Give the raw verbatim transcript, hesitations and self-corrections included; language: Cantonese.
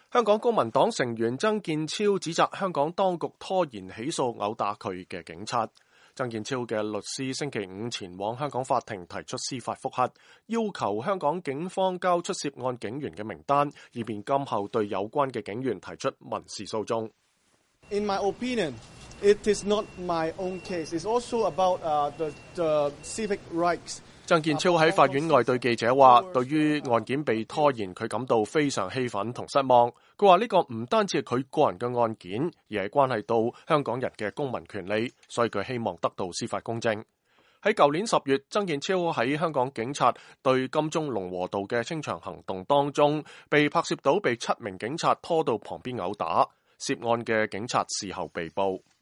香港公民黨成員曾健超指責香港當局拖延起訴毆打佢嘅警察。曾健超嘅律師星期五前往香港法庭提出司法覆核，要求香港警方交出涉案警員嘅名單，以便今後對有關嘅警員提出民事訴訟。 In my opinion, it is not my own case. It's also about uh, the, the civic rights. 曾健超喺法院外對記者話，對於案件被拖延，佢感到非常氣憤同失望。佢話呢個唔單止係佢個人嘅案件，而係關係到香港人嘅公民權利，所以佢希望得到司法公正。喺舊年十月，曾健超喺香港警察對金鐘龍和道嘅清場行動當中，被拍攝到被七名警察拖到旁邊毆打，涉案嘅警察事後被捕。